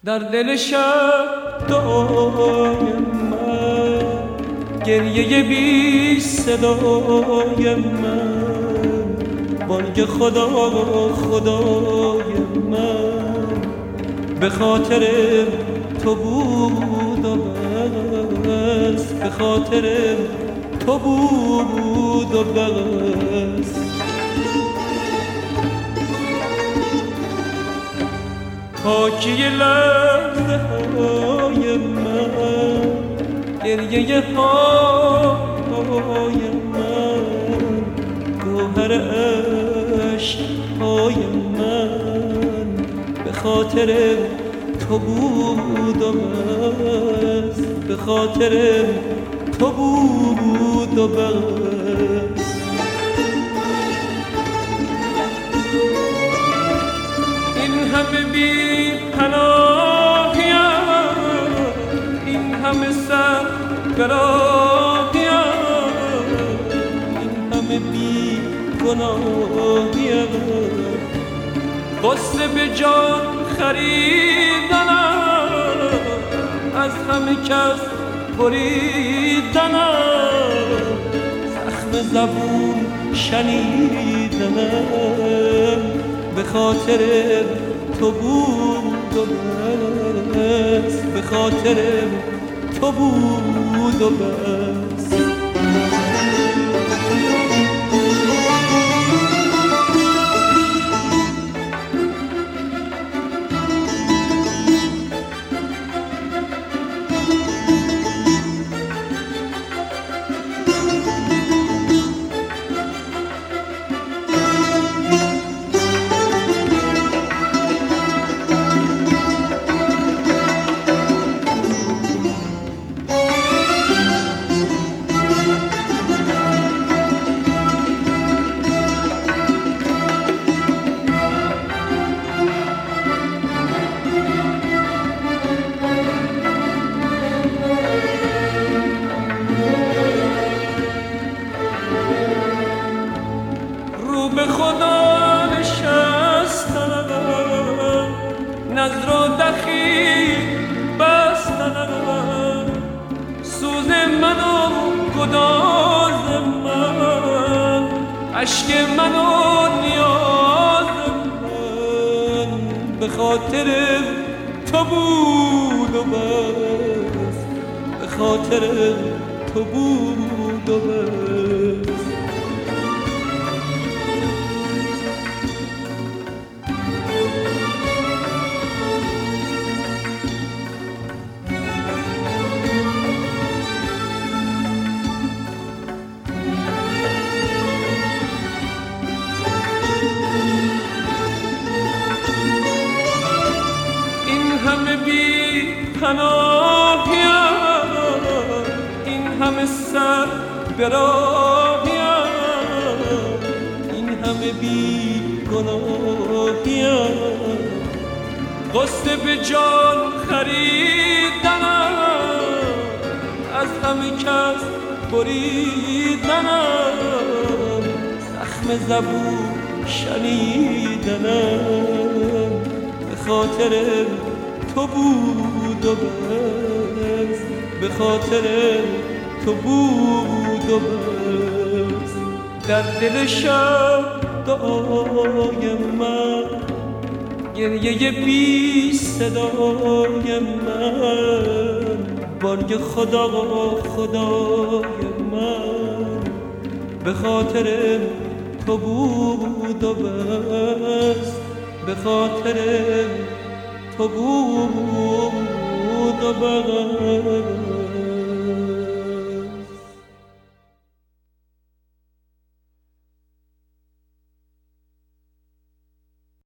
در دل شب دعای من، گریه بی صدای من، بانگ خدا خدای من به خاطر تو بود و بس، به خاطر تو بود و بس. پاکی لحظه های من، گریه های من، گوهر عشق های من به خاطر تو بود و بس، به خاطر تو بود و بس. این همه بی پناهیم، این همه سر براهیم، این همه بی گناهیم، قصه به جان خریدنم، از همه کس بریدنم، زخم زبون شنیدنم، به خاطر تو بود و بس، به خاطر تو بود و بس. به خدا نشستنم، نظر و دخیل بستنم، سوز من و گداز من، عشق من و نیاز من به خاطر تو بود و بس، به خاطر تو بود و بس. همه بی پناهیم، این همه سر براهیم، این همه بی گناهیم، قصد به جان خریدنم، از همه کس بریدنم، زخم زبون شنیدنم، به خاطر تو بود و بس، به خاطر تو بود و بس. در دل شب دعای من، گریه بی صدای من، بانگ خدا خدای من به خاطر تو بود و بس، به خاطر تو بود و بس.